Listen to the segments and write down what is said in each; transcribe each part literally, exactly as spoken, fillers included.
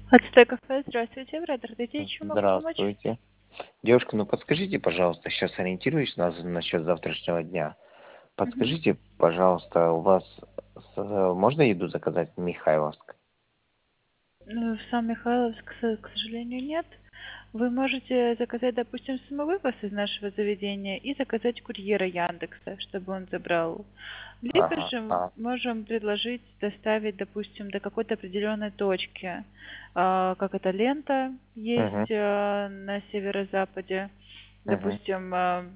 Ацтек кафе, здравствуйте, в Редер детей, чем могу помочь? Здравствуйте. Девушка, ну подскажите, пожалуйста, сейчас ориентируюсь на, насчет завтрашнего дня. Мгм. Подскажите, пожалуйста, у вас с- э, можно еду заказать в Михайловск? Ну, в сам Михайловск, к с- к сожалению, нет. Вы можете заказать, допустим, самовывоз из нашего заведения и заказать курьера Яндекса, чтобы он забрал. Либо Ага, же а, можем предложить доставить, допустим, до какой-то определенной точки. А, как это, лента угу, есть а, на северо-западе. угу, Допустим, а,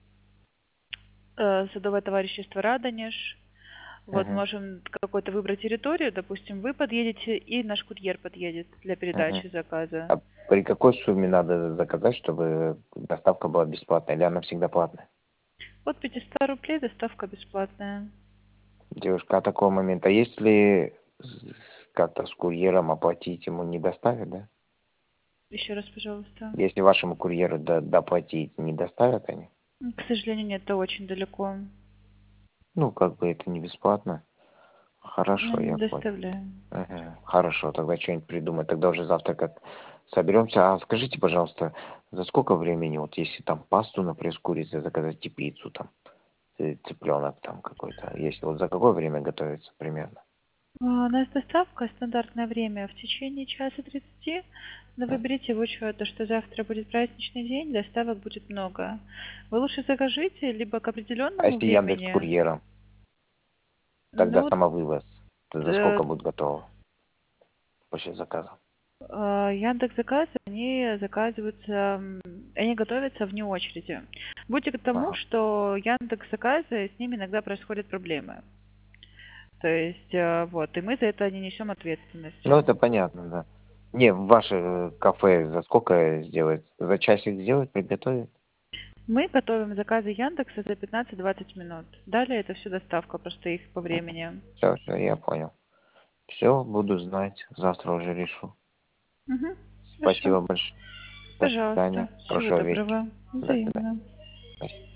э, садовое товарищество Радонеж. Вот угу, можем какую-то выбрать территорию, допустим, вы подъедете и наш курьер подъедет для угу. передачи заказа. А при какой сумме надо заказать, чтобы доставка была бесплатная, или она всегда платная? От пятисот рублей доставка бесплатная. Девушка, а такого момента, если с- как-то с курьером оплатить ему не доставят, да? Еще раз, пожалуйста. Если вашему курьеру до- доплатить, не доставят они? М, К сожалению, нет, это очень далеко. Ну, как бы это не бесплатно. Ну, Хорошо, не я понял. доставляем. Мгм. Хорошо, тогда что-нибудь придумать. Тогда уже завтра как соберемся. А скажите, пожалуйста, за сколько времени, вот если там пасту, например, с курицей заказать и пиццу там, ц- цыпленок там какой-то, если вот за какое время готовится примерно? А, У нас доставка, стандартное время в течение часа тридцати, но вы М. берите в учет, то, что завтра будет праздничный день, доставок будет много. Вы лучше закажите либо к А определенному если Яндекс времени, курьером, тогда ну, самовывоз, то за э, сколько будет готово после заказа? А, Яндекс.Заказы, они заказываются, м, они готовятся вне очереди. Будьте к тому, Ага. что Яндекс.Заказы, с ними иногда происходят проблемы. То есть, э, вот, и мы за это не несем Ну, ответственности. это понятно, да. Не, в ваше э, кафе за сколько сделать? За часик сделать, приготовить? Мы готовим заказы Яндекса за пятнадцать-двадцать минут. Далее это все доставка, просто их по времени. Все, все, я понял. Все, буду знать. Завтра уже решу. Угу, хорошо. Спасибо большое. До Пожалуйста. свидания. Всего Хорошего вечера. доброго. До свидания. Взаимно. Спасибо.